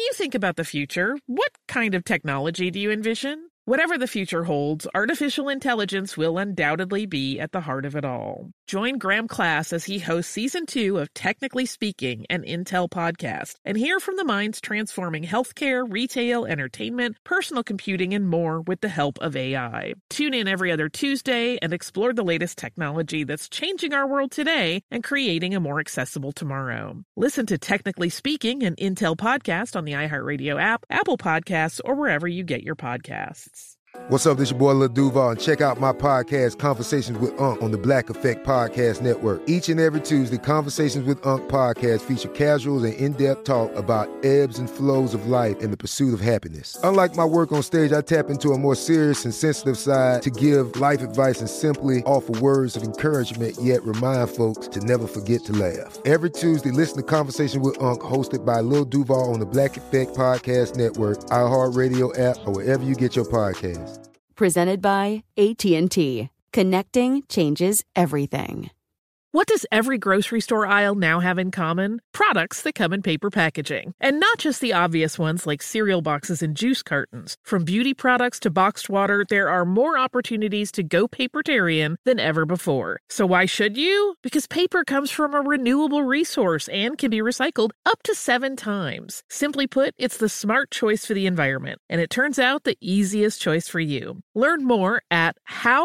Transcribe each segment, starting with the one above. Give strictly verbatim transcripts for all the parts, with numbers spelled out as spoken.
you think about the future, what kind of technology do you envision? Whatever the future holds, artificial intelligence will undoubtedly be at the heart of it all. Join Graham Class as he hosts Season two of Technically Speaking, an Intel podcast, and hear from the minds transforming healthcare, retail, entertainment, personal computing, and more with the help of A I. Tune in every other Tuesday and explore the latest technology that's changing our world today and creating a more accessible tomorrow. Listen to Technically Speaking, an Intel podcast on the iHeartRadio app, Apple Podcasts, or wherever you get your podcasts. What's up, this your boy Lil Duval, and check out my podcast, Conversations with Unc, on the Black Effect Podcast Network. Each and every Tuesday, Conversations with Unc podcast feature casual and in-depth talk about ebbs and flows of life and the pursuit of happiness. Unlike my work on stage, I tap into a more serious and sensitive side to give life advice and simply offer words of encouragement, yet remind folks to never forget to laugh. Every Tuesday, listen to Conversations with Unc, hosted by Lil Duval on the Black Effect Podcast Network, iHeartRadio app, or wherever you get your podcasts. Presented by A T and T. Connecting changes everything. What does every grocery store aisle now have in common? Products that come in paper packaging. And not just the obvious ones like cereal boxes and juice cartons. From beauty products to boxed water, there are more opportunities to go papertarian than ever before. So why should you? Because paper comes from a renewable resource and can be recycled up to seven times. Simply put, it's the smart choice for the environment. And it turns out the easiest choice for you. Learn more at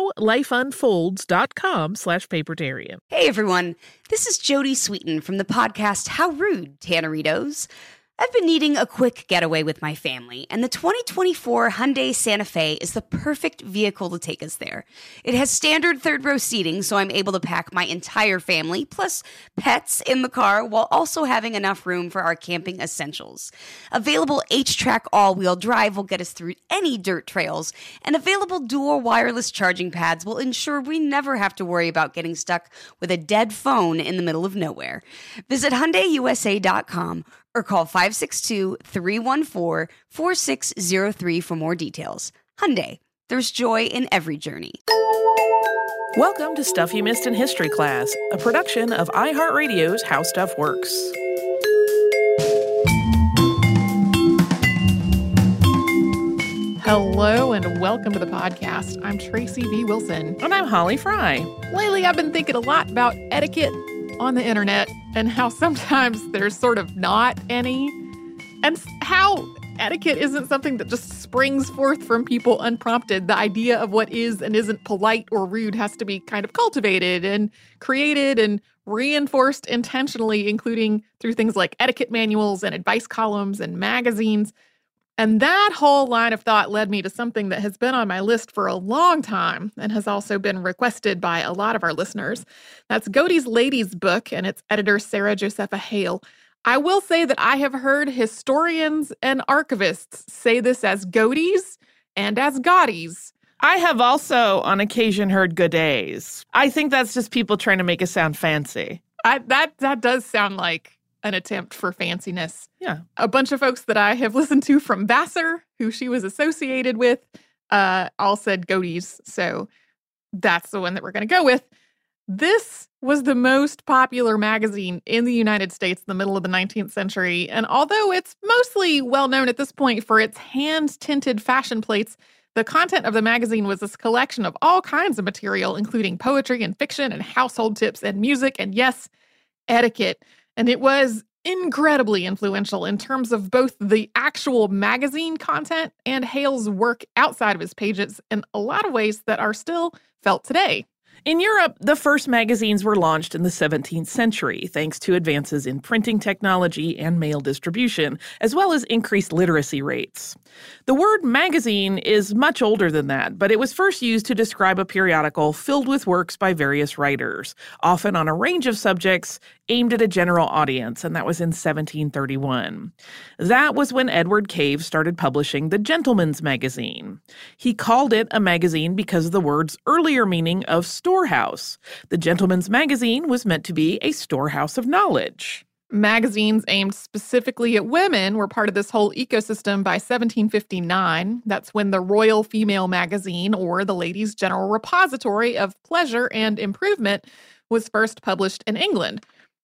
howlifeunfolds.com slash papertarian. Hey everyone, this is Jodie Sweetin from the podcast How Rude, Tanneritos. I've been needing a quick getaway with my family, and the twenty twenty-four Hyundai Santa Fe is the perfect vehicle to take us there. It has standard third-row seating, so I'm able to pack my entire family, plus pets, in the car, while also having enough room for our camping essentials. Available H-Track all-wheel drive will get us through any dirt trails, and available dual wireless charging pads will ensure we never have to worry about getting stuck with a dead phone in the middle of nowhere. Visit Hyundai U S A dot com or call five six two, three one four, four six zero three for more details. Hyundai, there's joy in every journey. Welcome to Stuff You Missed in History Class, a production of iHeartRadio's How Stuff Works. Hello and welcome to the podcast. I'm Tracy V. Wilson. And I'm Holly Fry. Lately, I've been thinking a lot about etiquette on the internet and how sometimes there's sort of not any, and how etiquette isn't something that just springs forth from people unprompted. The idea of what is and isn't polite or rude has to be kind of cultivated and created and reinforced intentionally, including through things like etiquette manuals and advice columns and magazines. And that whole line of thought led me to something that has been on my list for a long time and has also been requested by a lot of our listeners. That's Godey's Ladies book and its editor, Sarah Josepha Hale. I will say that I have heard historians and archivists say this as Godey's and as Godey's. I have also, on occasion, heard Godey's. I think that's just people trying to make it sound fancy. I, that that does sound like an attempt for fanciness. Yeah. A bunch of folks that I have listened to from Vassar, who she was associated with, uh, all said Godey's. So that's the one that we're going to go with. This was the most popular magazine in the United States in the middle of the nineteenth century. And although it's mostly well known at this point for its hand-tinted fashion plates, the content of the magazine was this collection of all kinds of material, including poetry and fiction and household tips and music and, yes, etiquette. And it was incredibly influential in terms of both the actual magazine content and Hale's work outside of his pages in a lot of ways that are still felt today. In Europe, the first magazines were launched in the seventeenth century, thanks to advances in printing technology and mail distribution, as well as increased literacy rates. The word magazine is much older than that, but it was first used to describe a periodical filled with works by various writers, often on a range of subjects aimed at a general audience, and that was in seventeen thirty-one. That was when Edward Cave started publishing the Gentleman's Magazine. He called it a magazine because of the word's earlier meaning of storehouse. The Gentleman's Magazine was meant to be a storehouse of knowledge. Magazines aimed specifically at women were part of this whole ecosystem by seventeen fifty-nine. That's when the Royal Female Magazine, or the Ladies' General Repository of Pleasure and Improvement, was first published in England.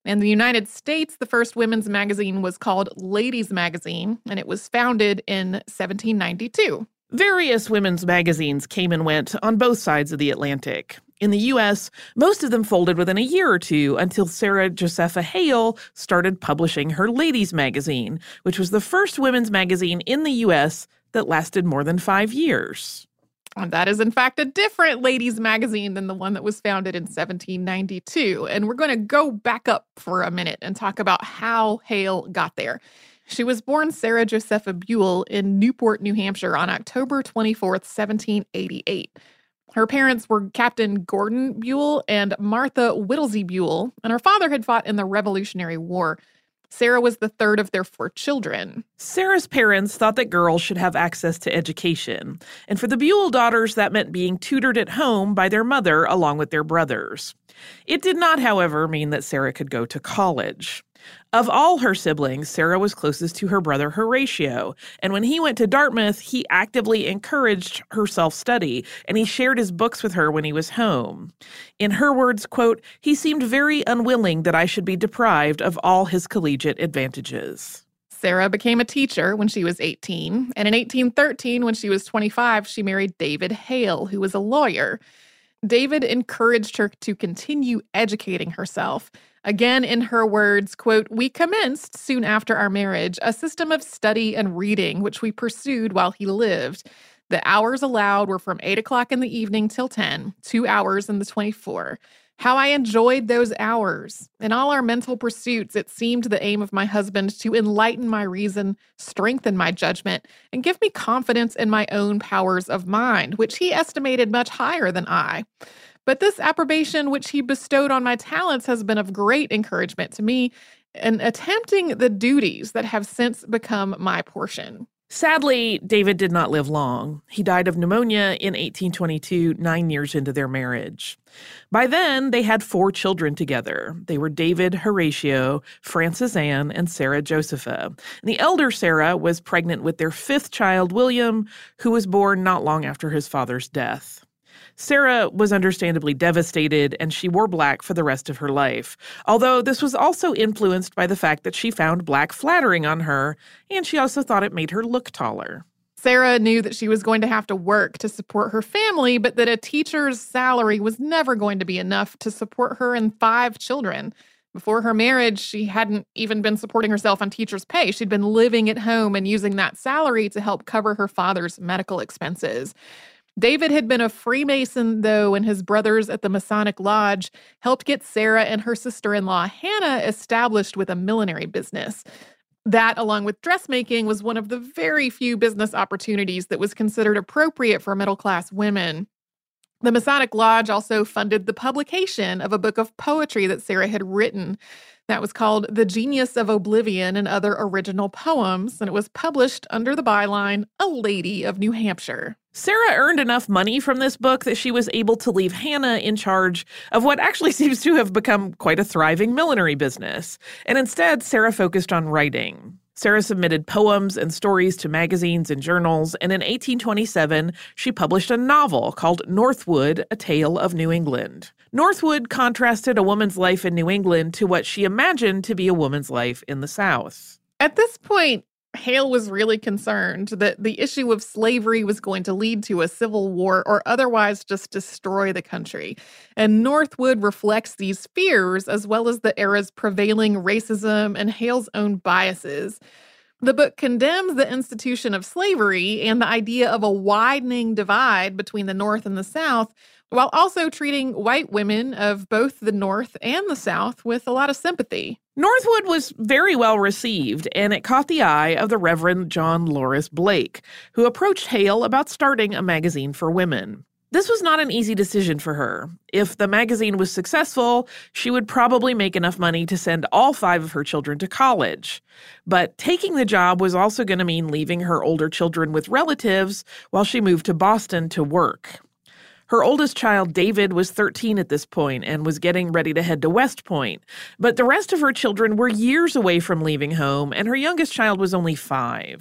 In the United States, the first women's magazine was called Ladies Magazine, and it was founded in seventeen ninety-two. Various women's magazines came and went on both sides of the Atlantic. In the U S, most of them folded within a year or two until Sarah Josepha Hale started publishing her Ladies Magazine, which was the first women's magazine in the U S that lasted more than five years. And that is, in fact, a different ladies' magazine than the one that was founded in seventeen ninety-two. And we're going to go back up for a minute and talk about how Hale got there. She was born Sarah Josepha Buell in Newport, New Hampshire on October twenty-fourth, seventeen eighty-eight. Her parents were Captain Gordon Buell and Martha Whittlesey Buell, and her father had fought in the Revolutionary War. Sarah was the third of their four children. Sarah's parents thought that girls should have access to education, and for the Buell daughters, that meant being tutored at home by their mother along with their brothers. It did not, however, mean that Sarah could go to college. Of all her siblings, Sarah was closest to her brother Horatio, and when he went to Dartmouth, he actively encouraged her self-study, and he shared his books with her when he was home. In her words, quote, "He seemed very unwilling that I should be deprived of all his collegiate advantages." Sarah became a teacher when she was eighteen, and in eighteen thirteen, when she was twenty-five, she married David Hale, who was a lawyer. David encouraged her to continue educating herself. Again, in her words, quote, "We commenced soon after our marriage a system of study and reading, which we pursued while he lived. The hours allowed were from eight o'clock in the evening till ten, two hours in the twenty-four. How I enjoyed those hours. In all our mental pursuits, it seemed the aim of my husband to enlighten my reason, strengthen my judgment, and give me confidence in my own powers of mind, which he estimated much higher than I. But this approbation which he bestowed on my talents has been of great encouragement to me in attempting the duties that have since become my portion." Sadly, David did not live long. He died of pneumonia in eighteen twenty-two, nine years into their marriage. By then, they had four children together. They were David, Horatio, Frances Ann, and Sarah Josepha. And the elder Sarah was pregnant with their fifth child, William, who was born not long after his father's death. Sarah was understandably devastated, and she wore black for the rest of her life, although this was also influenced by the fact that she found black flattering on her, and she also thought it made her look taller. Sarah knew that she was going to have to work to support her family, but that a teacher's salary was never going to be enough to support her and five children. Before her marriage, she hadn't even been supporting herself on teacher's pay. She'd been living at home and using that salary to help cover her father's medical expenses. David had been a Freemason, though, and his brothers at the Masonic Lodge helped get Sarah and her sister-in-law, Hannah, established with a millinery business. That, along with dressmaking, was one of the very few business opportunities that was considered appropriate for middle-class women. The Masonic Lodge also funded the publication of a book of poetry that Sarah had written. That was called The Genius of Oblivion and Other Original Poems, and it was published under the byline, A Lady of New Hampshire. Sarah earned enough money from this book that she was able to leave Hannah in charge of what actually seems to have become quite a thriving millinery business. And instead, Sarah focused on writing. Sarah submitted poems and stories to magazines and journals, and in eighteen twenty-seven, she published a novel called Northwood, A Tale of New England. Northwood contrasted a woman's life in New England to what she imagined to be a woman's life in the South. At this point, Hale was really concerned that the issue of slavery was going to lead to a civil war or otherwise just destroy the country. And Northwood reflects these fears as well as the era's prevailing racism and Hale's own biases. The book condemns the institution of slavery and the idea of a widening divide between the North and the South, while also treating white women of both the North and the South with a lot of sympathy. Northwood was very well received, and it caught the eye of the Reverend John Loris Blake, who approached Hale about starting a magazine for women. This was not an easy decision for her. If the magazine was successful, she would probably make enough money to send all five of her children to college. But taking the job was also going to mean leaving her older children with relatives while she moved to Boston to work. Her oldest child, David, was thirteen at this point and was getting ready to head to West Point. But the rest of her children were years away from leaving home, and her youngest child was only five.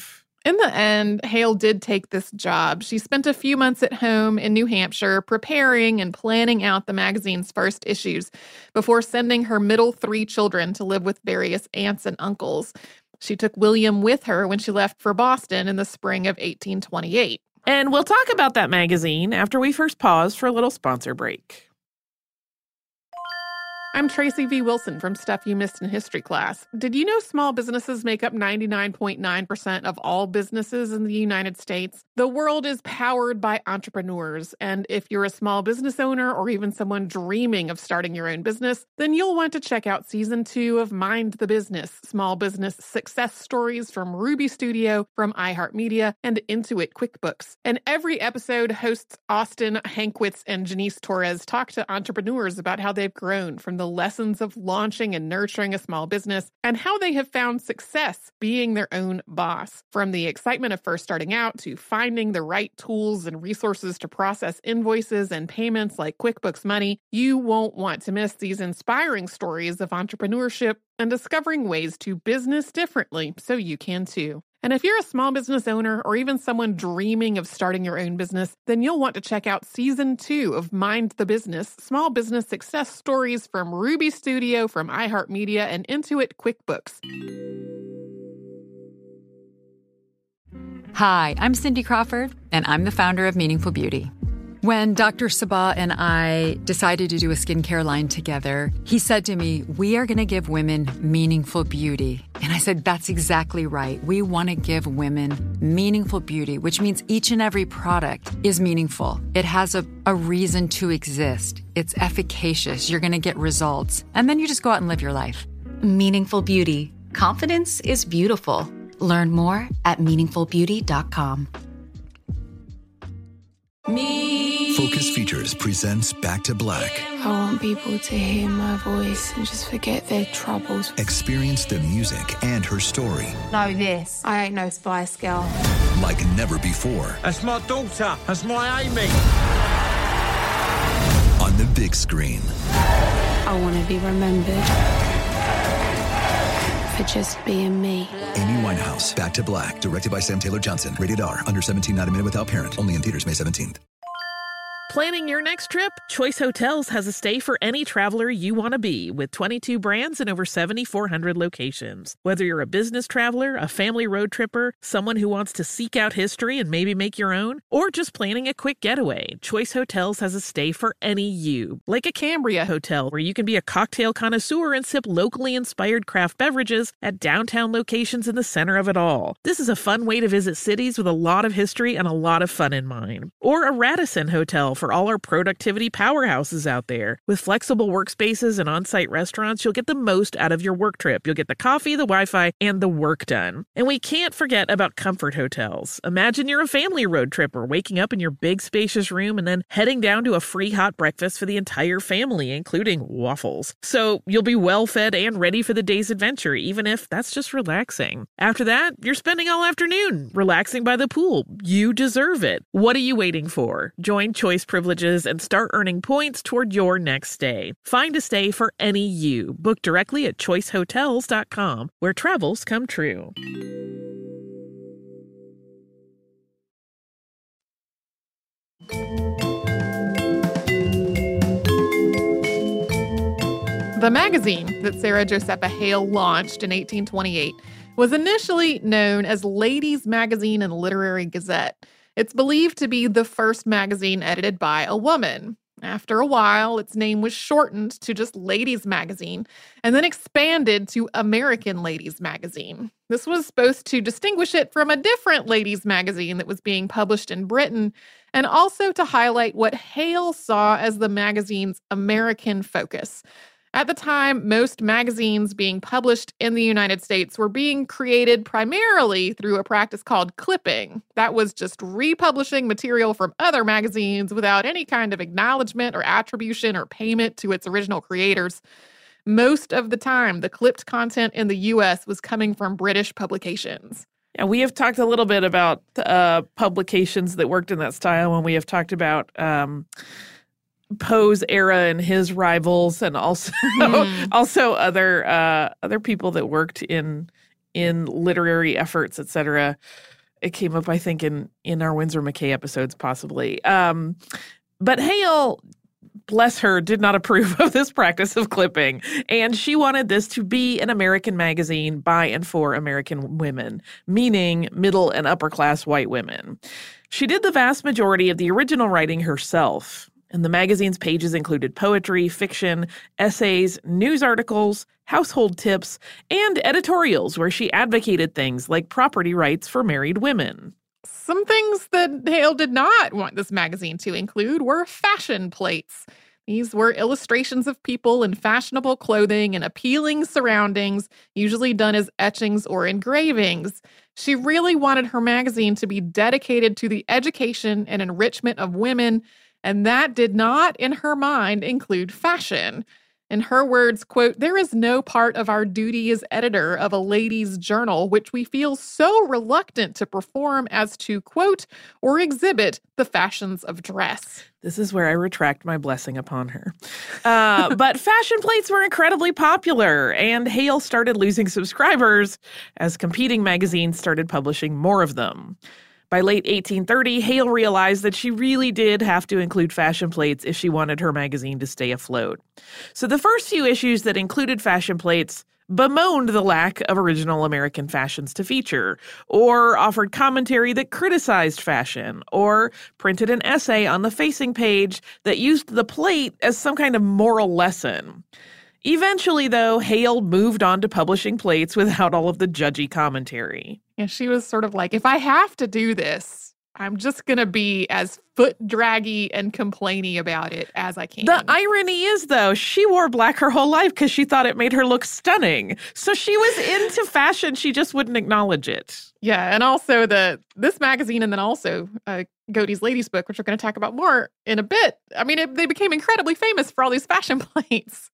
In the end, Hale did take this job. She spent a few months at home in New Hampshire preparing and planning out the magazine's first issues before sending her middle three children to live with various aunts and uncles. She took William with her when she left for Boston in the spring of eighteen twenty-eight. And we'll talk about that magazine after we first pause for a little sponsor break. I'm Tracy V. Wilson from Stuff You Missed in History Class. Did you know small businesses make up ninety-nine point nine percent of all businesses in the United States? The world is powered by entrepreneurs, and if you're a small business owner or even someone dreaming of starting your own business, then you'll want to check out Season two of Mind the Business, Small Business Success Stories from Ruby Studio, from iHeartMedia, and Intuit QuickBooks. And every episode, hosts Austin Hankwitz and Janice Torres talk to entrepreneurs about how they've grown from the the lessons of launching and nurturing a small business, and how they have found success being their own boss. From the excitement of first starting out to finding the right tools and resources to process invoices and payments like QuickBooks Money, you won't want to miss these inspiring stories of entrepreneurship and discovering ways to business differently so you can too. And if you're a small business owner or even someone dreaming of starting your own business, then you'll want to check out Season two of Mind the Business, Small Business Success Stories from Ruby Studio, from iHeartMedia, and Intuit QuickBooks. Hi, I'm Cindy Crawford, and I'm the founder of Meaningful Beauty. When Doctor Sabah and I decided to do a skincare line together, he said to me, we are going to give women meaningful beauty. And I said, that's exactly right. We want to give women meaningful beauty, which means each and every product is meaningful. It has a, a reason to exist. It's efficacious. You're going to get results. And then you just go out and live your life. Meaningful Beauty. Confidence is beautiful. Learn more at meaningful beauty dot com. Me. Focus Features presents Back to Black. I want people to hear my voice and just forget their troubles. Experience the music and her story. Know this. I ain't no Spice Girl. Like never before. That's my daughter. That's my Amy. On the big screen. I want to be remembered for just being me. Amy Winehouse, Back to Black, directed by Sam Taylor Johnson. Rated R, under seventeen, not a minute without parent. Only in theaters May seventeenth. Planning your next trip? Choice Hotels has a stay for any traveler you want to be, with twenty-two brands and over seven thousand four hundred locations. Whether you're a business traveler, a family road tripper, someone who wants to seek out history and maybe make your own, or just planning a quick getaway, Choice Hotels has a stay for any you. Like a Cambria Hotel, where you can be a cocktail connoisseur and sip locally inspired craft beverages at downtown locations in the center of it all. This is a fun way to visit cities with a lot of history and a lot of fun in mind. Or a Radisson Hotel, for all our productivity powerhouses out there. With flexible workspaces and on-site restaurants, you'll get the most out of your work trip. You'll get the coffee, the Wi-Fi, and the work done. And we can't forget about Comfort Hotels. Imagine you're a family road tripper, waking up in your big spacious room and then heading down to a free hot breakfast for the entire family, including waffles. So you'll be well fed and ready for the day's adventure, even if that's just relaxing. After that, you're spending all afternoon relaxing by the pool. You deserve it. What are you waiting for? Join Choice Privileges and start earning points toward your next stay. Find a stay for any you. Book directly at choice hotels dot com, where travels come true. The magazine that Sarah Josepha Hale launched in eighteen twenty-eight was initially known as Ladies' Magazine and Literary Gazette. It's believed to be the first magazine edited by a woman. After a while, its name was shortened to just Ladies' Magazine and then expanded to American Ladies' Magazine. This was supposed to distinguish it from a different ladies' magazine that was being published in Britain, and also to highlight what Hale saw as the magazine's American focus. At the time, most magazines being published in the United States were being created primarily through a practice called clipping. That was just republishing material from other magazines without any kind of acknowledgement or attribution or payment to its original creators. Most of the time, the clipped content in the U S was coming from British publications. Yeah, we have talked a little bit about uh, publications that worked in that style when we have talked about um, Poe's era and his rivals, and also mm. also other uh, other people that worked in in literary efforts, et cetera. It came up, I think, in, in our Winsor McKay episodes, possibly. Um, but Hale, bless her, did not approve of this practice of clipping, and she wanted this to be an American magazine by and for American women, meaning middle and upper-class white women. She did the vast majority of the original writing herself, and the magazine's pages included poetry, fiction, essays, news articles, household tips, and editorials where she advocated things like property rights for married women. Some things that Hale did not want this magazine to include were fashion plates. These were illustrations of people in fashionable clothing and appealing surroundings, usually done as etchings or engravings. She really wanted her magazine to be dedicated to the education and enrichment of women, and that did not, in her mind, include fashion. In her words, quote, "There is no part of our duty as editor of a ladies' journal which we feel so reluctant to perform as to, quote, or exhibit the fashions of dress." This is where I retract my blessing upon her. Uh, but fashion plates were incredibly popular, and Hale started losing subscribers as competing magazines started publishing more of them. By late eighteen thirty, Hale realized that she really did have to include fashion plates if she wanted her magazine to stay afloat. So the first few issues that included fashion plates bemoaned the lack of original American fashions to feature, or offered commentary that criticized fashion, or printed an essay on the facing page that used the plate as some kind of moral lesson. Eventually, though, Hale moved on to publishing plates without all of the judgy commentary. And she was sort of like, if I have to do this, I'm just going to be as foot-draggy and complainy about it as I can. The irony is, though, she wore black her whole life because she thought it made her look stunning. So she was into fashion. She just wouldn't acknowledge it. Yeah, and also the this magazine and then also uh, Godey's Ladies Book, which we're going to talk about more in a bit. I mean, it, they became incredibly famous for all these fashion plates.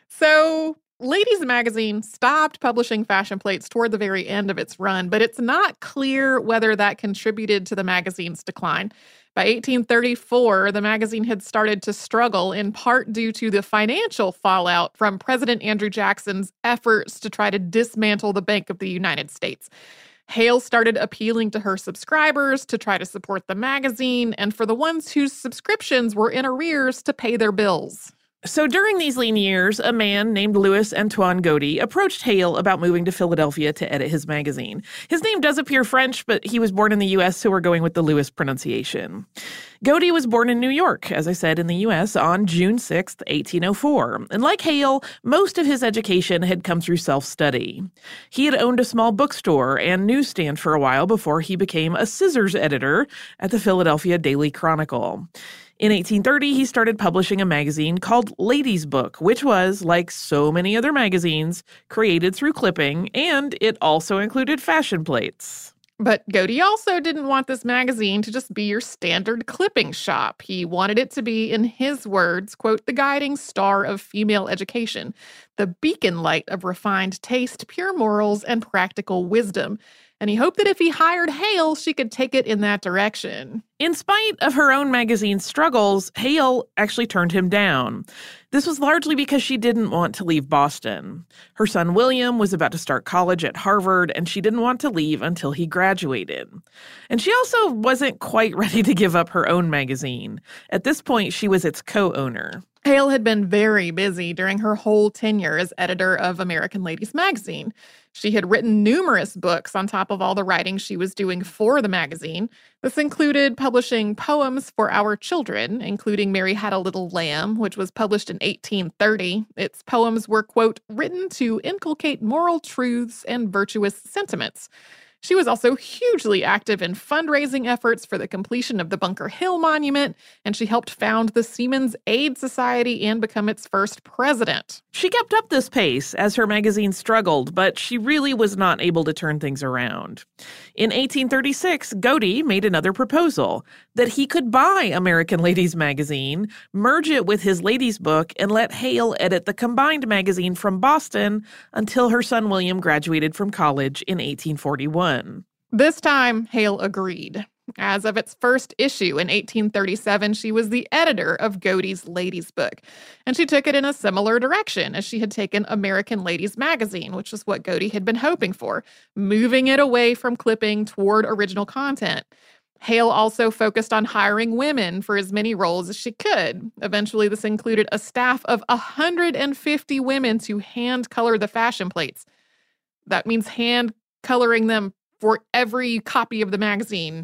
So Ladies Magazine stopped publishing fashion plates toward the very end of its run, but it's not clear whether that contributed to the magazine's decline. By eighteen thirty-four, the magazine had started to struggle, in part due to the financial fallout from President Andrew Jackson's efforts to try to dismantle the Bank of the United States. Hale started appealing to her subscribers to try to support the magazine, and for the ones whose subscriptions were in arrears to pay their bills. So during these lean years, a man named Louis Antoine Godey approached Hale about moving to Philadelphia to edit his magazine. His name does appear French, but he was born in the U S, so we're going with the Louis pronunciation. Godey was born in New York, as I said, in the U S on June sixth, eighteen oh four. And like Hale, most of his education had come through self-study. He had owned a small bookstore and newsstand for a while before he became a scissors editor at the Philadelphia Daily Chronicle. In eighteen thirty, he started publishing a magazine called Ladies Book, which was, like so many other magazines, created through clipping, and it also included fashion plates. But Godey also didn't want this magazine to just be your standard clipping shop. He wanted it to be, in his words, quote, "the guiding star of female education, the beacon light of refined taste, pure morals, and practical wisdom." And he hoped that if he hired Hale, she could take it in that direction. In spite of her own magazine's struggles, Hale actually turned him down. This was largely because she didn't want to leave Boston. Her son William was about to start college at Harvard, and she didn't want to leave until he graduated. And she also wasn't quite ready to give up her own magazine. At this point, she was its co-owner. Hale had been very busy during her whole tenure as editor of American Ladies Magazine. She had written numerous books on top of all the writing she was doing for the magazine. This included publishing poems for our children, including Mary Had a Little Lamb, which was published in eighteen thirty. Its poems were, quote, "written to inculcate moral truths and virtuous sentiments." She was also hugely active in fundraising efforts for the completion of the Bunker Hill Monument, and she helped found the Seamen's Aid Society and become its first president. She kept up this pace as her magazine struggled, but she really was not able to turn things around. In eighteen thirty-six, Godey made another proposal, that he could buy American Ladies Magazine, merge it with his Ladies Book, and let Hale edit the combined magazine from Boston until her son William graduated from college in eighteen forty-one. This time, Hale agreed. As of its first issue in eighteen thirty-seven, she was the editor of Godey's Ladies Book, and she took it in a similar direction as she had taken American Ladies Magazine, which is what Godey had been hoping for, moving it away from clipping toward original content. Hale also focused on hiring women for as many roles as she could. Eventually, this included a staff of one hundred fifty women to hand color the fashion plates. That means hand coloring them for every copy of the magazine,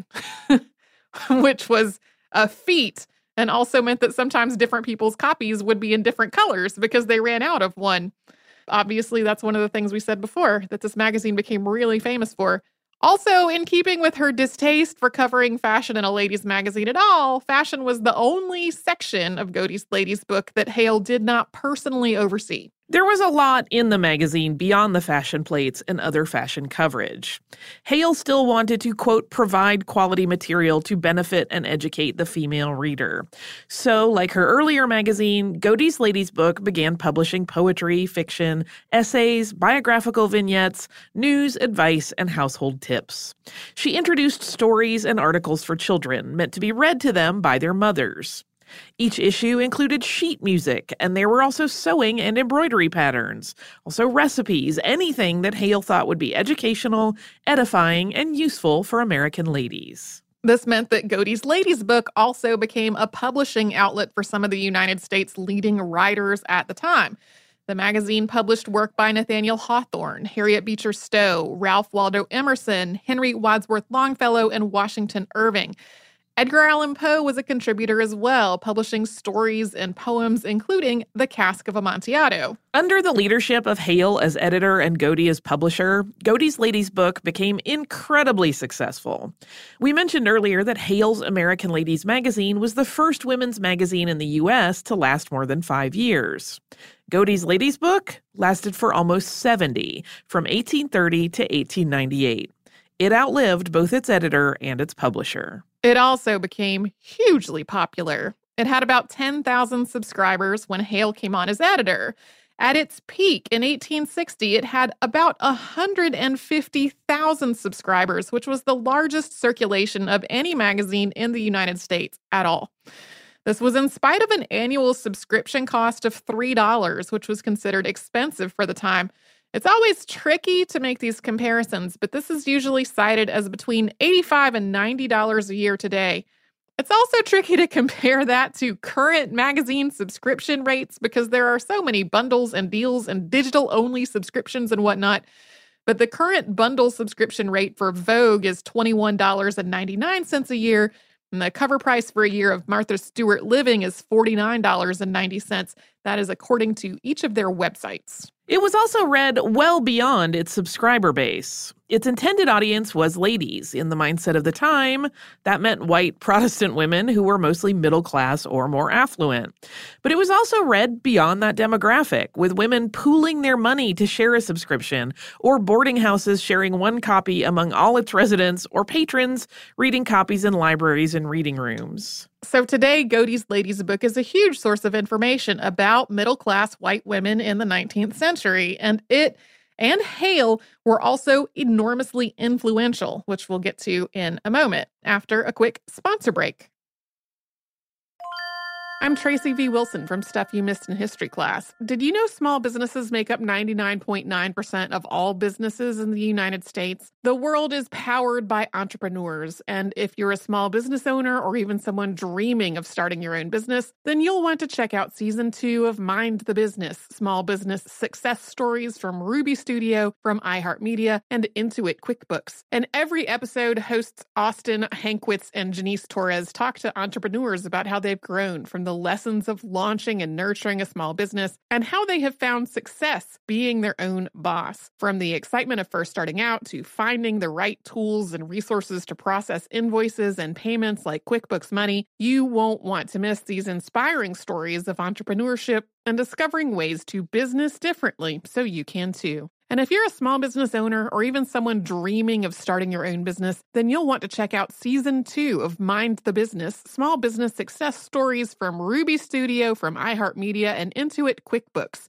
which was a feat, and also meant that sometimes different people's copies would be in different colors because they ran out of one. Obviously, that's one of the things we said before that this magazine became really famous for. Also, in keeping with her distaste for covering fashion in a ladies' magazine at all, fashion was the only section of Godey's Ladies Book that Hale did not personally oversee. There was a lot in the magazine beyond the fashion plates and other fashion coverage. Hale still wanted to, quote, provide quality material to benefit and educate the female reader. So, like her earlier magazine, Godey's Ladies Book began publishing poetry, fiction, essays, biographical vignettes, news, advice, and household tips. She introduced stories and articles for children meant to be read to them by their mothers. Each issue included sheet music, and there were also sewing and embroidery patterns, also recipes, anything that Hale thought would be educational, edifying, and useful for American ladies. This meant that Godey's Ladies Book also became a publishing outlet for some of the United States' leading writers at the time. The magazine published work by Nathaniel Hawthorne, Harriet Beecher Stowe, Ralph Waldo Emerson, Henry Wadsworth Longfellow, and Washington Irving. Edgar Allan Poe was a contributor as well, publishing stories and poems, including The Cask of Amontillado. Under the leadership of Hale as editor and Godey as publisher, Godey's Ladies Book became incredibly successful. We mentioned earlier that Hale's American Ladies magazine was the first women's magazine in the U S to last more than five years. Godey's Ladies Book lasted for almost seventy, from eighteen thirty to eighteen ninety-eight. It outlived both its editor and its publisher. It also became hugely popular. It had about ten thousand subscribers when Hale came on as editor. At its peak in eighteen sixty, it had about one hundred fifty thousand subscribers, which was the largest circulation of any magazine in the United States at all. This was in spite of an annual subscription cost of three dollars, which was considered expensive for the time. It's always tricky to make these comparisons, but this is usually cited as between eighty-five dollars and ninety dollars a year today. It's also tricky to compare that to current magazine subscription rates because there are so many bundles and deals and digital-only subscriptions and whatnot. But the current bundle subscription rate for Vogue is twenty-one dollars and ninety-nine cents a year, and the cover price for a year of Martha Stewart Living is forty-nine dollars and ninety cents. That is according to each of their websites. It was also read well beyond its subscriber base. Its intended audience was ladies. In the mindset of the time, that meant white Protestant women who were mostly middle class or more affluent. But it was also read beyond that demographic, with women pooling their money to share a subscription, or boarding houses sharing one copy among all its residents, or patrons reading copies in libraries and reading rooms. So today, Godey's Ladies Book is a huge source of information about middle-class white women in the nineteenth century, and it and Hale were also enormously influential, which we'll get to in a moment after a quick sponsor break. I'm Tracy V. Wilson from Stuff You Missed in History Class. Did you know small businesses make up ninety-nine point nine percent of all businesses in the United States? The world is powered by entrepreneurs, and if you're a small business owner or even someone dreaming of starting your own business, then you'll want to check out Season two of Mind the Business, Small Business Success Stories from Ruby Studio, from iHeartMedia, and Intuit QuickBooks. And every episode, hosts Austin Hankwitz and Janice Torres talk to entrepreneurs about how they've grown from the lessons of launching and nurturing a small business and how they have found success being their own boss. From the excitement of first starting out to finding the right tools and resources to process invoices and payments like QuickBooks Money, you won't want to miss these inspiring stories of entrepreneurship and discovering ways to business differently so you can too. And if you're a small business owner or even someone dreaming of starting your own business, then you'll want to check out Season two of Mind the Business, Small Business Success Stories from Ruby Studio, from iHeartMedia, and Intuit QuickBooks.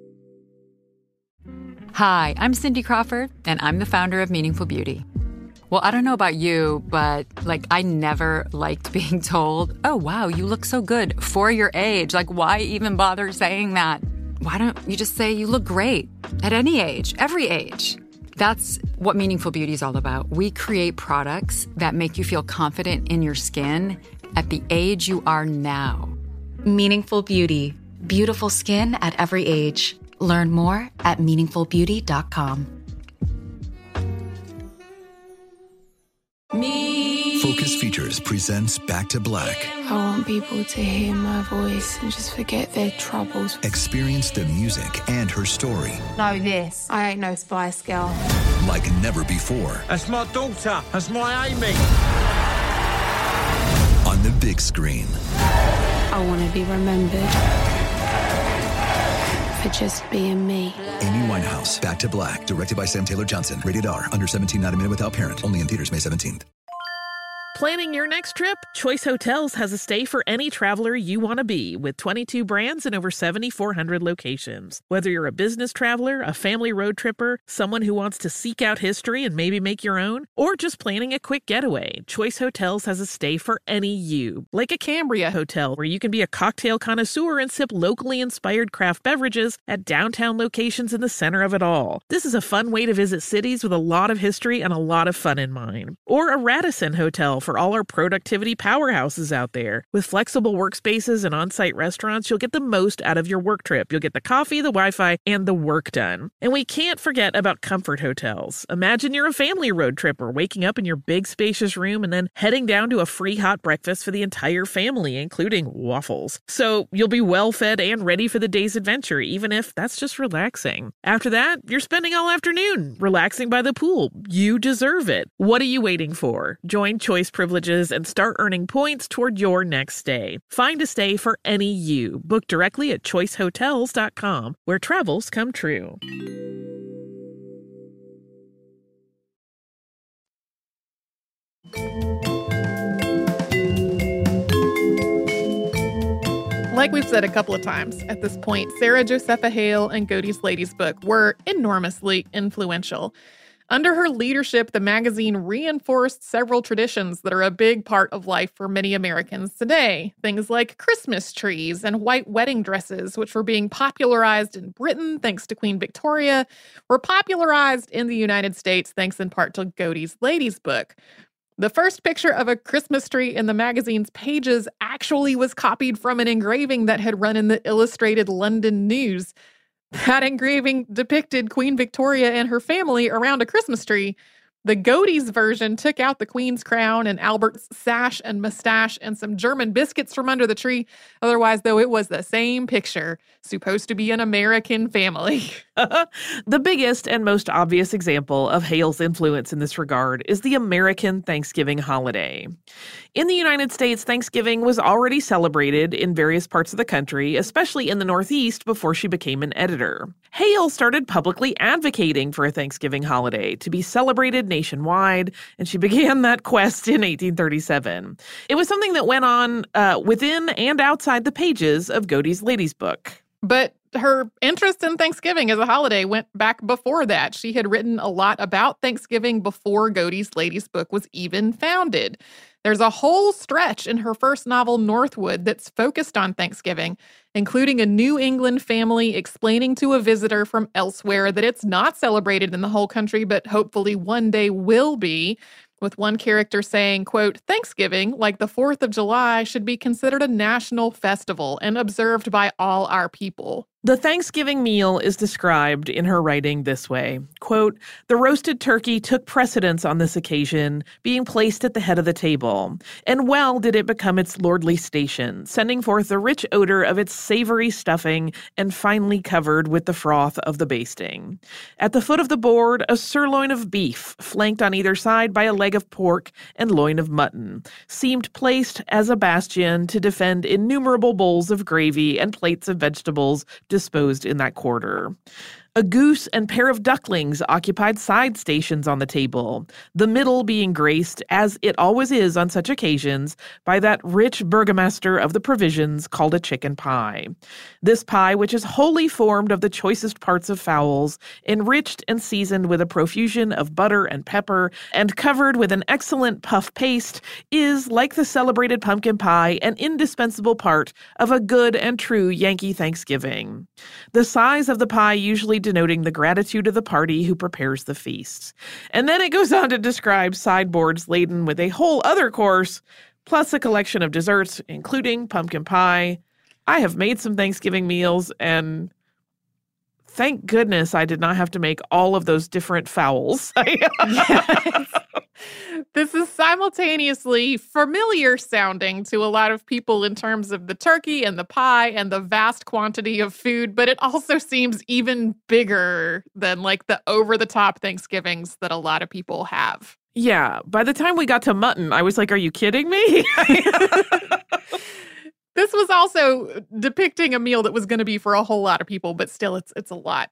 Hi, I'm Cindy Crawford, and I'm the founder of Meaningful Beauty. Well, I don't know about you, but like I never liked being told, oh, wow, you look so good for your age. Like, why even bother saying that? Why don't you just say you look great at any age, every age? That's what Meaningful Beauty is all about. We create products that make you feel confident in your skin at the age you are now. Meaningful Beauty. Beautiful skin at every age. Learn more at meaningful beauty dot com. Me. Focus Features presents Back to Black. I want people to hear my voice and just forget their troubles. Experience the music and her story. Know this. I ain't no Spice Girl. Like never before. That's my daughter. That's my Amy. On the big screen. I want to be remembered for just being me. Amy Winehouse, Back to Black, directed by Sam Taylor Johnson. Rated R, under seventeen, not a minute without parent. Only in theaters May seventeenth. Planning your next trip? Choice Hotels has a stay for any traveler you want to be, with twenty-two brands and over seven thousand four hundred locations. Whether you're a business traveler, a family road tripper, someone who wants to seek out history and maybe make your own, or just planning a quick getaway, Choice Hotels has a stay for any you. Like a Cambria Hotel, where you can be a cocktail connoisseur and sip locally inspired craft beverages at downtown locations in the center of it all. This is a fun way to visit cities with a lot of history and a lot of fun in mind. Or a Radisson Hotel for all our productivity powerhouses out there. With flexible workspaces and on-site restaurants, you'll get the most out of your work trip. You'll get the coffee, the Wi-Fi, and the work done. And we can't forget about Comfort Hotels. Imagine you're a family road tripper, waking up in your big spacious room and then heading down to a free hot breakfast for the entire family, including waffles. So you'll be well fed and ready for the day's adventure, even if that's just relaxing. After that, you're spending all afternoon relaxing by the pool. You deserve it. What are you waiting for? Join Choice Privileges and start earning points toward your next stay. Find a stay for any you. Book directly at choice hotels dot com, where travels come true. Like we've said a couple of times at this point, Sarah Josepha Hale and Godey's Ladies Book were enormously influential. Under her leadership, the magazine reinforced several traditions that are a big part of life for many Americans today. Things like Christmas trees and white wedding dresses, which were being popularized in Britain thanks to Queen Victoria, were popularized in the United States thanks in part to Godey's Ladies Book. The first picture of a Christmas tree in the magazine's pages actually was copied from an engraving that had run in the Illustrated London News. That engraving depicted Queen Victoria and her family around a Christmas tree. The Godey's version took out the Queen's crown and Albert's sash and mustache and some German biscuits from under the tree. Otherwise, though, it was the same picture, supposed to be an American family. The biggest and most obvious example of Hale's influence in this regard is the American Thanksgiving holiday. In the United States, Thanksgiving was already celebrated in various parts of the country, especially in the Northeast, before she became an editor. Hale started publicly advocating for a Thanksgiving holiday to be celebrated nationwide, and she began that quest in eighteen thirty-seven. It was something that went on uh, within and outside the pages of Godey's Ladies Book. But her interest in Thanksgiving as a holiday went back before that. She had written a lot about Thanksgiving before Godey's Ladies Book was even founded. There's a whole stretch in her first novel, Northwood, that's focused on Thanksgiving, including a New England family explaining to a visitor from elsewhere that it's not celebrated in the whole country, but hopefully one day will be. With one character saying, quote, Thanksgiving, like the fourth of July, should be considered a national festival and observed by all our people. The Thanksgiving meal is described in her writing this way, quote, the roasted turkey took precedence on this occasion, being placed at the head of the table, and well did it become its lordly station, sending forth the rich odor of its savory stuffing and finely covered with the froth of the basting. At the foot of the board, a sirloin of beef, flanked on either side by a leg of pork and loin of mutton, seemed placed as a bastion to defend innumerable bowls of gravy and plates of vegetables disposed in that quarter. A goose and pair of ducklings occupied side stations on the table, the middle being graced, as it always is on such occasions, by that rich burgomaster of the provisions called a chicken pie. This pie, which is wholly formed of the choicest parts of fowls, enriched and seasoned with a profusion of butter and pepper, and covered with an excellent puff paste, is, like the celebrated pumpkin pie, an indispensable part of a good and true Yankee Thanksgiving. The size of the pie usually denoting the gratitude of the party who prepares the feast. And then it goes on to describe sideboards laden with a whole other course, plus a collection of desserts, including pumpkin pie. I have made some Thanksgiving meals, and thank goodness I did not have to make all of those different fowls. Yes. This is simultaneously familiar sounding to a lot of people in terms of the turkey and the pie and the vast quantity of food, but it also seems even bigger than like the over-the-top Thanksgivings that a lot of people have. Yeah. By the time we got to mutton, I was like, are you kidding me? This was also depicting a meal that was going to be for a whole lot of people, but still, it's it's a lot.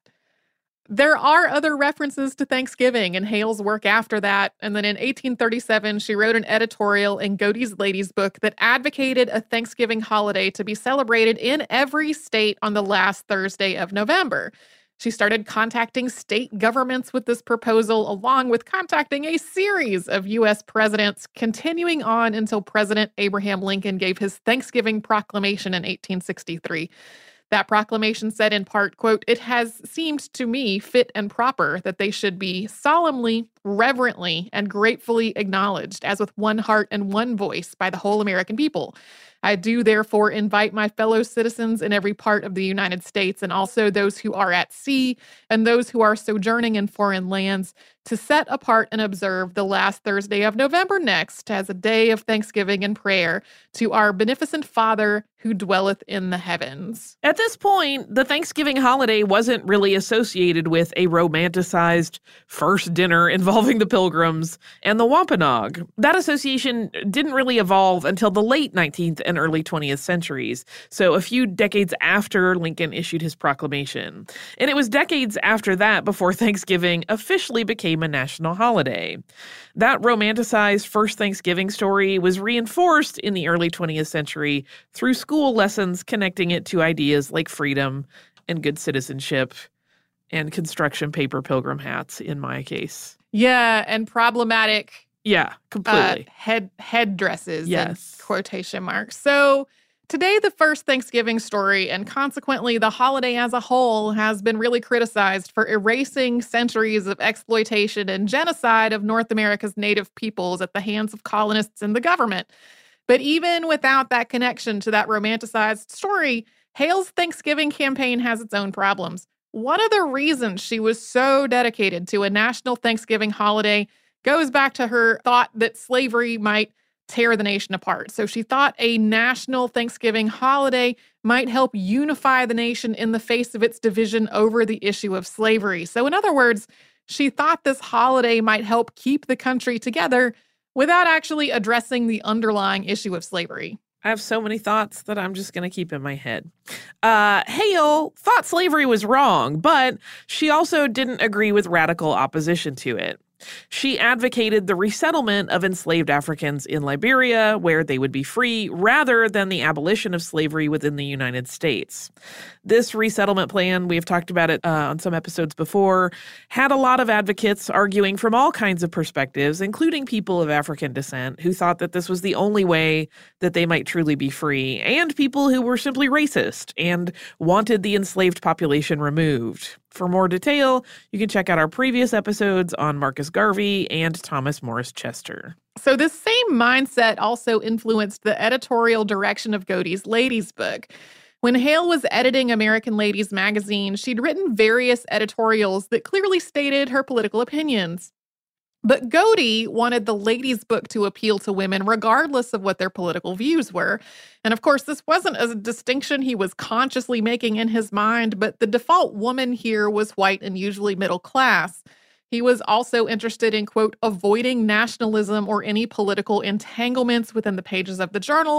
There are other references to Thanksgiving in Hale's work after that, and then in eighteen thirty-seven, she wrote an editorial in Godey's Ladies' Book that advocated a Thanksgiving holiday to be celebrated in every state on the last Thursday of November. She started contacting state governments with this proposal, along with contacting a series of U S presidents, continuing on until President Abraham Lincoln gave his Thanksgiving proclamation in eighteen sixty-three. That proclamation said in part, quote, "It has seemed to me fit and proper that they should be solemnly, reverently, and gratefully acknowledged as with one heart and one voice by the whole American people. I do therefore invite my fellow citizens in every part of the United States and also those who are at sea and those who are sojourning in foreign lands to set apart and observe the last Thursday of November next as a day of thanksgiving and prayer to our beneficent Father who dwelleth in the heavens." At this point, the Thanksgiving holiday wasn't really associated with a romanticized first dinner involving the Pilgrims and the Wampanoag. That association didn't really evolve until the late nineteenth and early twentieth centuries, so a few decades after Lincoln issued his proclamation. And it was decades after that before Thanksgiving officially became a national holiday. That romanticized first Thanksgiving story was reinforced in the early twentieth century through school lessons connecting it to ideas like freedom and good citizenship and construction paper pilgrim hats in my case. Yeah, and problematic Yeah, completely. Uh, head headdresses, yes, and quotation marks. So today, the first Thanksgiving story, and consequently the holiday as a whole, has been really criticized for erasing centuries of exploitation and genocide of North America's native peoples at the hands of colonists and the government. But even without that connection to that romanticized story, Hale's Thanksgiving campaign has its own problems. One of the reasons she was so dedicated to a national Thanksgiving holiday goes back to her thought that slavery might tear the nation apart. So she thought a national Thanksgiving holiday might help unify the nation in the face of its division over the issue of slavery. So in other words, she thought this holiday might help keep the country together without actually addressing the underlying issue of slavery. I have so many thoughts that I'm just going to keep in my head. Uh, Hale thought slavery was wrong, but she also didn't agree with radical opposition to it. She advocated the resettlement of enslaved Africans in Liberia, where they would be free, rather than the abolition of slavery within the United States. This resettlement plan, we have talked about it uh, on some episodes before, had a lot of advocates arguing from all kinds of perspectives, including people of African descent, who thought that this was the only way that they might truly be free, and people who were simply racist and wanted the enslaved population removed. For more detail, you can check out our previous episodes on Marcus Garvey and Thomas Morris Chester. So this same mindset also influenced the editorial direction of Godey's Ladies' Book. When Hale was editing American Ladies magazine, she'd written various editorials that clearly stated her political opinions. But Godey wanted the Ladies' Book to appeal to women regardless of what their political views were. And of course, this wasn't a distinction he was consciously making in his mind, but the default woman here was white and usually middle class. He was also interested in, quote, avoiding nationalism or any political entanglements within the pages of the journal.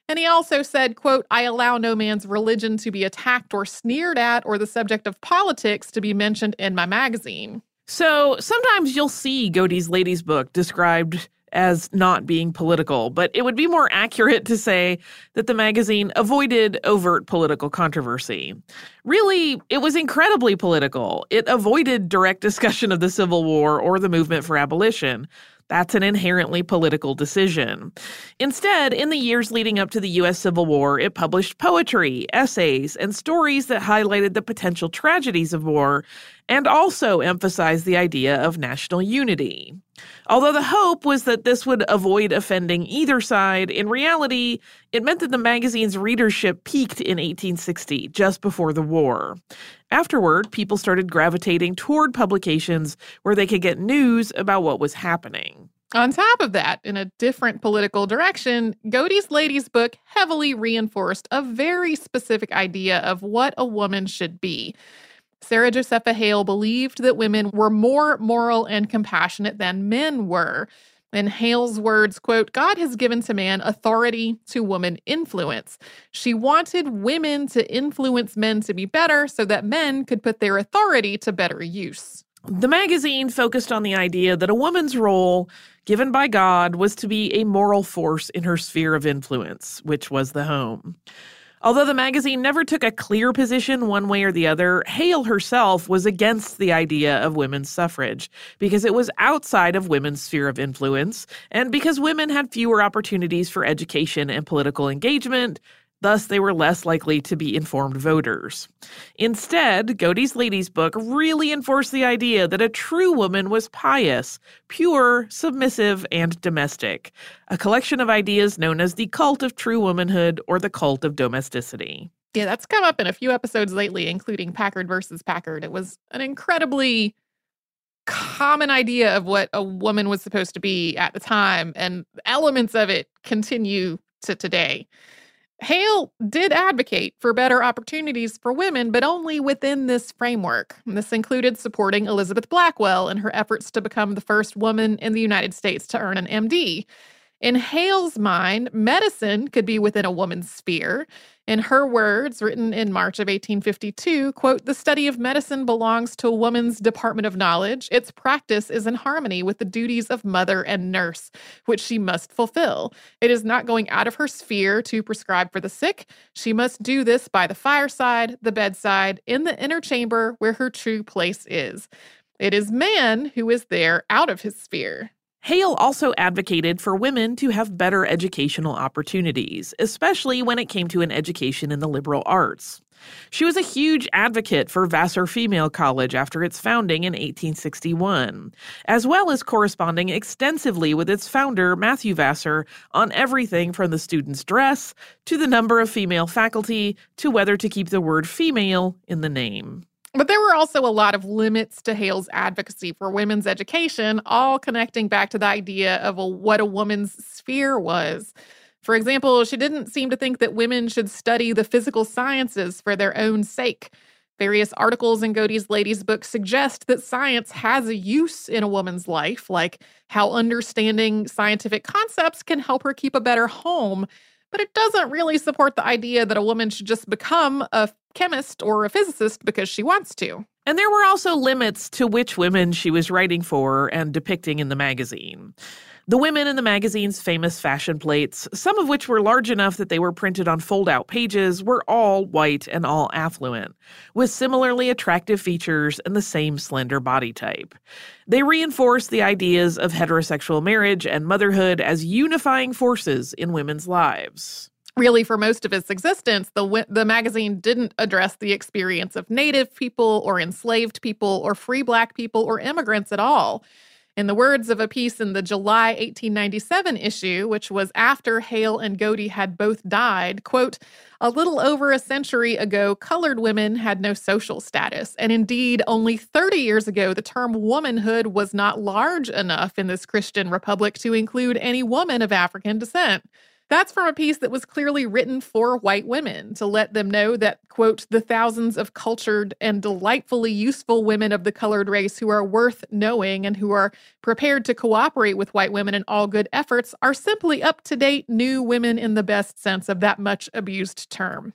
And he also said, quote, "I allow no man's religion to be attacked or sneered at or the subject of politics to be mentioned in my magazine." So sometimes you'll see Godey's Ladies book described as not being political, but it would be more accurate to say that the magazine avoided overt political controversy. Really, it was incredibly political. It avoided direct discussion of the Civil War or the movement for abolition. That's an inherently political decision. Instead, in the years leading up to the U S Civil War, it published poetry, essays, and stories that highlighted the potential tragedies of war and also emphasized the idea of national unity. Although the hope was that this would avoid offending either side, in reality, it meant that the magazine's readership peaked in eighteen sixty, just before the war. Afterward, people started gravitating toward publications where they could get news about what was happening. On top of that, in a different political direction, Godey's Ladies book heavily reinforced a very specific idea of what a woman should be. Sarah Josepha Hale believed that women were more moral and compassionate than men were. In Hale's words, quote, "God has given to man authority, to woman influence." She wanted women to influence men to be better so that men could put their authority to better use. The magazine focused on the idea that a woman's role, given by God, was to be a moral force in her sphere of influence, which was the home. Although the magazine never took a clear position one way or the other, Hale herself was against the idea of women's suffrage because it was outside of women's sphere of influence and because women had fewer opportunities for education and political engagement. Thus, they were less likely to be informed voters. Instead, Godey's Ladies book really enforced the idea that a true woman was pious, pure, submissive, and domestic, a collection of ideas known as the cult of true womanhood or the cult of domesticity. Yeah, that's come up in a few episodes lately, including Packard versus Packard. It was an incredibly common idea of what a woman was supposed to be at the time, and elements of it continue to today. Hale did advocate for better opportunities for women, but only within this framework. And this included supporting Elizabeth Blackwell in her efforts to become the first woman in the United States to earn an M D. In Hale's mind, medicine could be within a woman's sphere. In her words, written in March of eighteen fifty-two, quote, "The study of medicine belongs to a woman's department of knowledge. Its practice is in harmony with the duties of mother and nurse, which she must fulfill. It is not going out of her sphere to prescribe for the sick. She must do this by the fireside, the bedside, in the inner chamber where her true place is. It is man who is there out of his sphere." Hale also advocated for women to have better educational opportunities, especially when it came to an education in the liberal arts. She was a huge advocate for Vassar Female College after its founding in eighteen sixty-one, as well as corresponding extensively with its founder, Matthew Vassar, on everything from the students' dress to the number of female faculty to whether to keep the word female in the name. But there were also a lot of limits to Hale's advocacy for women's education, all connecting back to the idea of a, what a woman's sphere was. For example, she didn't seem to think that women should study the physical sciences for their own sake. Various articles in Godey's Ladies book suggest that science has a use in a woman's life, like how understanding scientific concepts can help her keep a better home. But it doesn't really support the idea that a woman should just become a chemist or a physicist because she wants to. And there were also limits to which women she was writing for and depicting in the magazine. The women in the magazine's famous fashion plates, some of which were large enough that they were printed on fold-out pages, were all white and all affluent, with similarly attractive features and the same slender body type. They reinforced the ideas of heterosexual marriage and motherhood as unifying forces in women's lives. Really, for most of its existence, the the magazine didn't address the experience of Native people or enslaved people or free Black people or immigrants at all. In the words of a piece in the July eighteen ninety-seven issue, which was after Hale and Godey had both died, quote, "A little over a century ago, colored women had no social status. And indeed, only thirty years ago, the term womanhood was not large enough in this Christian republic to include any woman of African descent. That's from a piece that was clearly written for white women to let them know that, quote, the thousands of cultured and delightfully useful women of the colored race who are worth knowing and who are prepared to cooperate with white women in all good efforts are simply up-to-date new women in the best sense of that much abused term.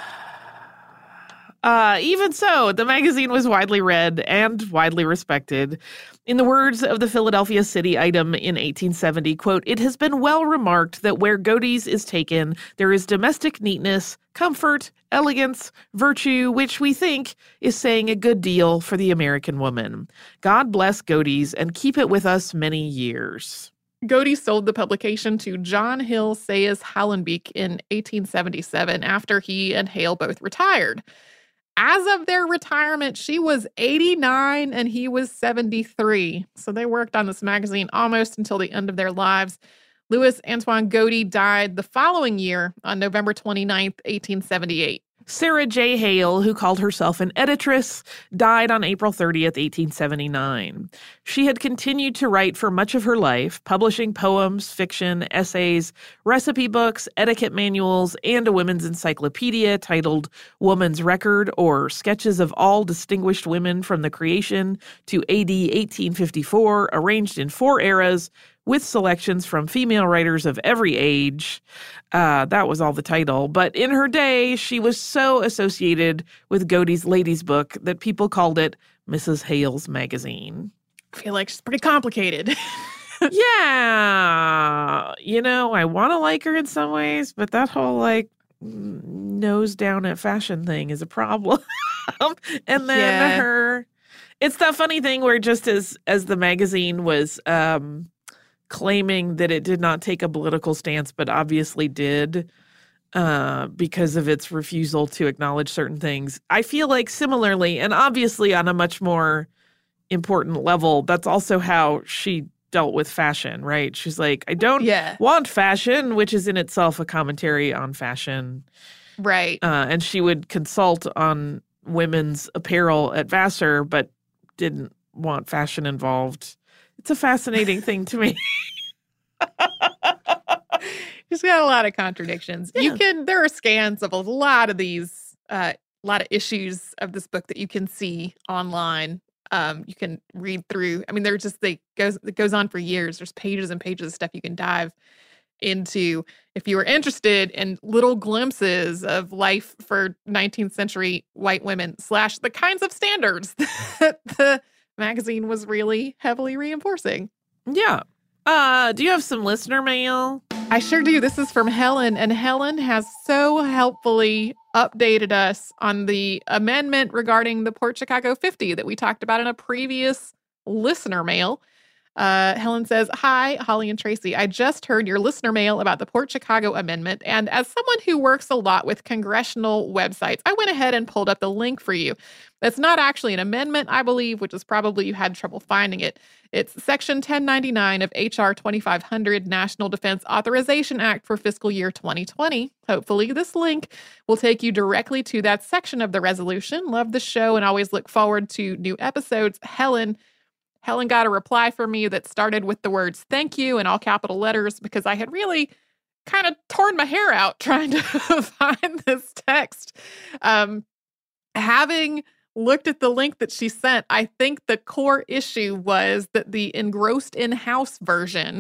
Uh, even so, the magazine was widely read and widely respected. In the words of the Philadelphia City Item in eighteen seventy, quote, "It has been well remarked that where Godey's is taken, there is domestic neatness, comfort, elegance, virtue, which we think is saying a good deal for the American woman. God bless Godey's and keep it with us many years." Godey sold the publication to John Hill Sayes Hallenbeek in eighteen seventy-seven after he and Hale both retired. As of their retirement, she was eighty-nine and he was seventy-three. So they worked on this magazine almost until the end of their lives. Louis Antoine Godey died the following year on November twenty-ninth, eighteen seventy-eight. Sarah J. Hale, who called herself an editress, died on April thirtieth, eighteen seventy-nine. She had continued to write for much of her life, publishing poems, fiction, essays, recipe books, etiquette manuals, and a women's encyclopedia titled Woman's Record, or Sketches of All Distinguished Women from the Creation to A D eighteen fifty-four, arranged in four eras, with selections from female writers of every age. Uh, that was all the title. But in her day, she was so associated with Godey's Ladies' Book that people called it Missus Hale's Magazine. I feel like she's pretty complicated. Yeah. You know, I want to like her in some ways, but that whole, like, nose down at fashion thing is a problem. And then Yeah. her... It's that funny thing where just as, as the magazine was... Um, claiming that it did not take a political stance, but obviously did uh, because of its refusal to acknowledge certain things. I feel like similarly, and obviously on a much more important level, that's also how she dealt with fashion, right? She's like, I don't Yeah. want fashion, which is in itself a commentary on fashion. Right. Uh, and she would consult on women's apparel at Vassar, but didn't want fashion involved. It's a fascinating thing to me. She's got a lot of contradictions. Yeah. You can, there are scans of a lot of these, uh, a lot of issues of this book that you can see online. Um, you can read through. I mean, they're just, they goes, it goes on for years. There's pages and pages of stuff you can dive into if you are interested in little glimpses of life for nineteenth century white women slash the kinds of standards that the magazine was really heavily reinforcing. Yeah. Uh, do you have some listener mail? I sure do. This is from Helen, and Helen has so helpfully updated us on the amendment regarding the Port Chicago fifty that we talked about in a previous listener mail. Uh, Helen says, "Hi, Holly and Tracy. I just heard your listener mail about the Port Chicago Amendment, and as someone who works a lot with congressional websites, I went ahead and pulled up the link for you. That's not actually an amendment, I believe, which is probably you had trouble finding it. It's Section ten ninety-nine of H R twenty-five hundred, National Defense Authorization Act for fiscal year twenty twenty. Hopefully this link will take you directly to that section of the resolution. Love the show and always look forward to new episodes. Helen." Helen got a reply from me that started with the words "thank you" in all capital letters because I had really kind of torn my hair out trying to find this text. Um, having looked at the link that she sent, I think the core issue was that the engrossed in-house version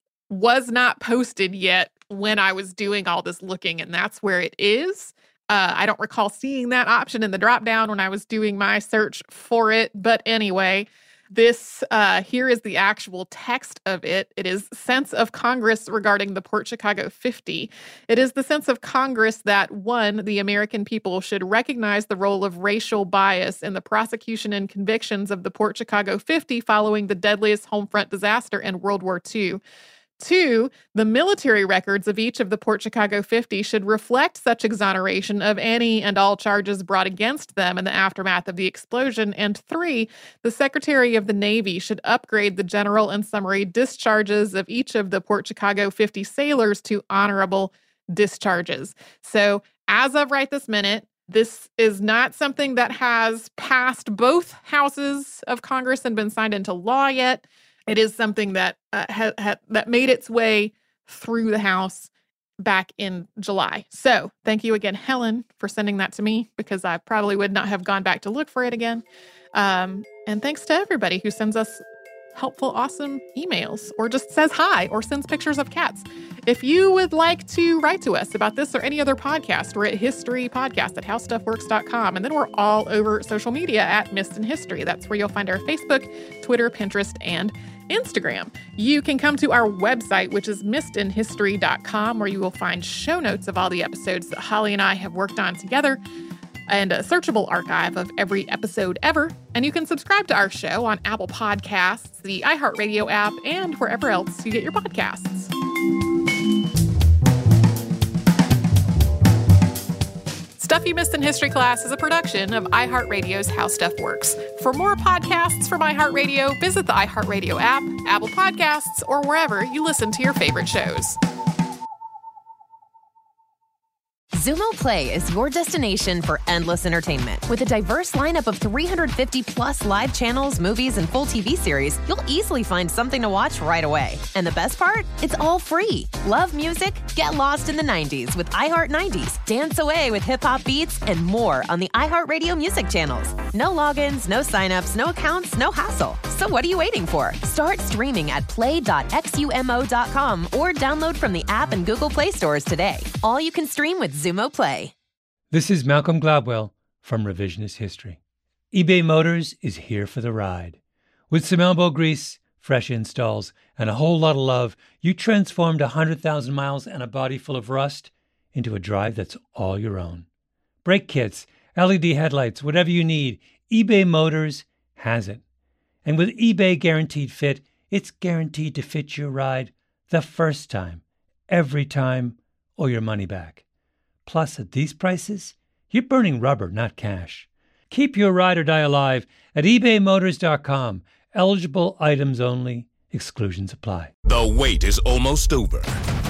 was not posted yet when I was doing all this looking, and that's where it is. Uh, I don't recall seeing that option in the drop-down when I was doing my search for it, but anyway... This, uh, here is the actual text of it. It is sense of Congress regarding the Port Chicago fifty. It is the sense of Congress that, one, the American people should recognize the role of racial bias in the prosecution and convictions of the Port Chicago fifty following the deadliest home front disaster in World War Two. Two, the military records of each of the Port Chicago fifty should reflect such exoneration of any and all charges brought against them in the aftermath of the explosion. And three, the Secretary of the Navy should upgrade the general and summary discharges of each of the Port Chicago fifty sailors to honorable discharges. So as of right this minute, this is not something that has passed both houses of Congress and been signed into law yet. It is something that uh, ha- ha- that made its way through the House. back in July. So thank you again, Helen, for sending that to me, because I probably would not have gone back to look for it again. Um, and thanks to everybody who sends us helpful, awesome emails, or just says hi, or sends pictures of cats. If you would like to write to us about this or any other podcast, we're at history podcast at how stuff works dot com. And then we're all over social media at Missed in History. That's where you'll find our Facebook, Twitter, Pinterest, and Instagram. You can come to our website, which is missed in history dot com, where you will find show notes of all the episodes that Holly and I have worked on together, and a searchable archive of every episode ever. And you can subscribe to our show on Apple Podcasts, the iHeartRadio app, and wherever else you get your podcasts. Stuff You Missed in History Class is a production of iHeartRadio's How Stuff Works. For more podcasts from iHeartRadio, visit the iHeartRadio app, Apple Podcasts, or wherever you listen to your favorite shows. Xumo Play is your destination for endless entertainment. With a diverse lineup of three hundred fifty plus live channels, movies, and full T V series, you'll easily find something to watch right away. And the best part? It's all free. Love music? Get lost in the nineties with iHeart nineties. Dance away with hip-hop beats and more on the iHeartRadio music channels. No logins, no signups, no accounts, no hassle. So what are you waiting for? Start streaming at play dot xumo dot com or download from the app and Google Play stores today. All you can stream with Xumo Play. This is Malcolm Gladwell from Revisionist History. eBay Motors is here for the ride. With some elbow grease, fresh installs, and a whole lot of love, you transformed one hundred thousand miles and a body full of rust into a drive that's all your own. Brake kits, L E D headlights, whatever you need, eBay Motors has it. And with eBay Guaranteed Fit, it's guaranteed to fit your ride the first time, every time, or your money back. Plus, at these prices, you're burning rubber, not cash. Keep your ride or die alive at ebay motors dot com. Eligible items only. Exclusions apply. The wait is almost over.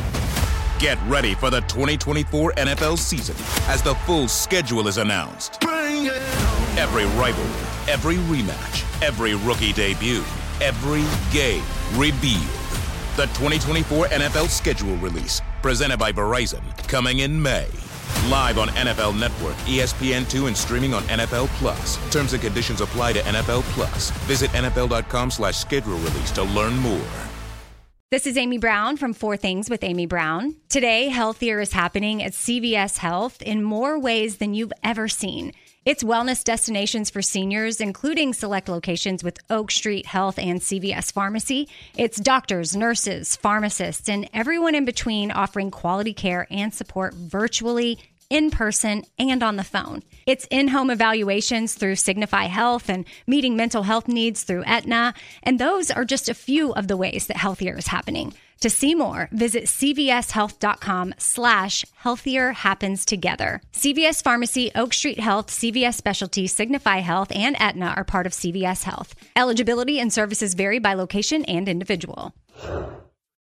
Get ready for the twenty twenty-four N F L season as the full schedule is announced. Bring it on. Every rivalry, every rematch, every rookie debut, every game revealed. The twenty twenty-four N F L schedule release, presented by Verizon, coming in May. Live on N F L Network, E S P N two, and streaming on N F L Plus. Terms and conditions apply to N F L Plus. Visit N F L dot com slash schedule release to learn more. This is Amy Brown from Four Things with Amy Brown. Today, healthier is happening at C V S Health in more ways than you've ever seen. It's wellness destinations for seniors, including select locations with Oak Street Health and C V S Pharmacy. It's doctors, nurses, pharmacists, and everyone in between offering quality care and support virtually, in person, and on the phone. It's in-home evaluations through Signify Health and meeting mental health needs through Aetna. And those are just a few of the ways that healthier is happening. To see more, visit cvshealth.com slash healthier happens together. C V S Pharmacy, Oak Street Health, C V S Specialty, Signify Health, and Aetna are part of C V S Health. Eligibility and services vary by location and individual.